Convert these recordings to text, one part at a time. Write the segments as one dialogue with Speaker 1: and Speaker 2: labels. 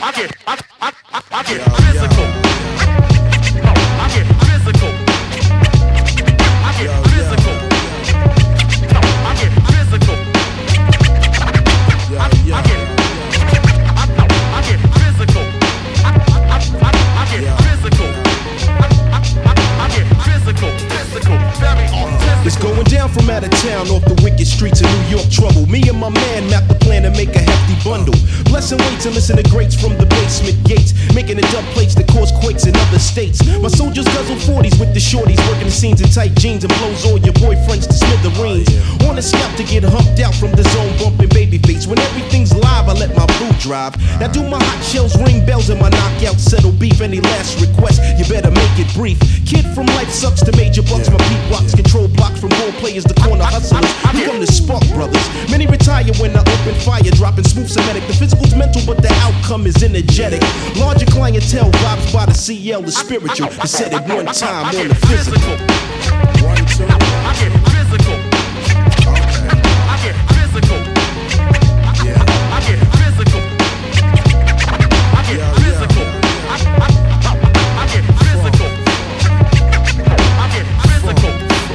Speaker 1: It's going down from out of town off the wicked streets of New York trouble. Me and my man mapped the plan to make a hefty bundle. Blessing weights and listen to greats from the basement gates, making it dub plates that cause quakes in other states. My soldiers guzzle 40s with the shorties, working the scenes in tight jeans and blows all your boyfriends to smithereens. On a scout to get humped out from the zone, bumping baby face. When everything's live, I let my boo drive. Now do my hot shells ring bells and my knockout settle beef. Any last request, you better make it brief. Kid from Life Sucks to Major Bucks, my beat rocks, control blocks from role players to corner hustlers. We come to spark brothers. Many retire when I open fire, dropping smooth Semitic. The physical's mental, but the outcome is energetic. Larger clientele vibes by the CL, the spiritual. To set it one time on the physical.
Speaker 2: One, two.
Speaker 3: I get physical.
Speaker 2: Okay.
Speaker 3: I get physical.
Speaker 2: Yeah.
Speaker 3: I get physical. I get physical. I get physical. I get physical.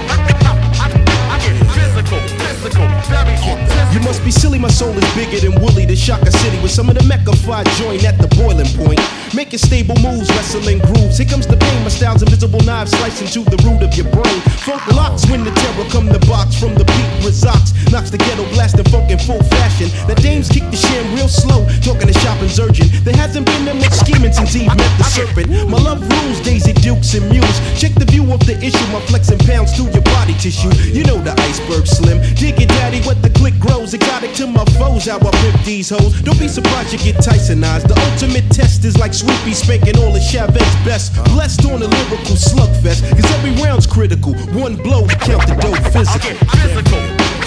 Speaker 3: I get physical. Physical. Very physical.
Speaker 1: You must be silly, my soul is bigger than Willie to shock a city with some of the Mecca-fied joint at the boiling point. Making stable moves, wrestling grooves. Here comes the pain, my style's invisible knives slicing to the root of your brain. Funk locks when the terror come the box from the peak resorts. Knocks the ghetto blasting funk in full fashion. The dames kick the sham real slow, talking to shopping's urgent. There hasn't been that much scheming since Eve met the serpent. My love rules, Daisy Dukes and Muse. Check the view of the issue, my flexing pounds through your body tissue. You know the iceberg slim. Dig it, daddy, what the click grows. Exotic to my foes, how I pimp these hoes. Don't be surprised you get Tysonized. The ultimate test is like Sweepy spanking all of Chavez's best. Blessed on a lyrical slugfest, cause every round's critical. One blow to count the dough physical.
Speaker 3: I get physical.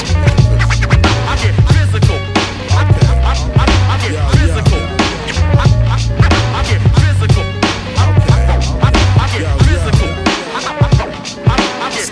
Speaker 3: I get physical. I get physical. I get physical. I get physical. I get physical. I get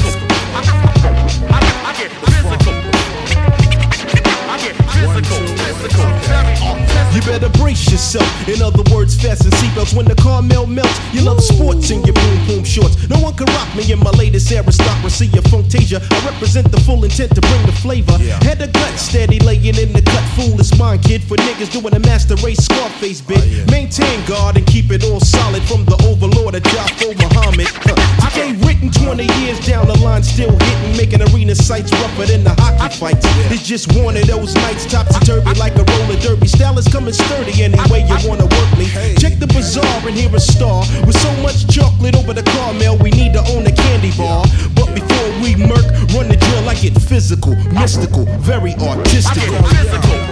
Speaker 3: physical.
Speaker 1: You better brace yourself. In other words, fasten seatbelts when the caramel melts. You love sports in your boom boom shorts. No one can rock me in my latest aristocracy of Funktasia. I represent the full intent to bring the flavor. Head to gut, steady laying in the cut. Fool is mine, kid. For niggas doing a master race, Scarface bit. Maintain guard and keep it all solid from the overlord of Jafo Muhammad. Today written 20 years down the line, still hitting, making arena sights rougher than the hockey fights. It's just one of those nights, topsy-turvy like a roller derby. Style is coming sturdy any way you wanna work me. Check the bazaar and hear a star. With so much chocolate over the caramel, we need to own a candy bar. But before we murk, run the drill, I get physical, mystical, very artistical.
Speaker 3: Physical.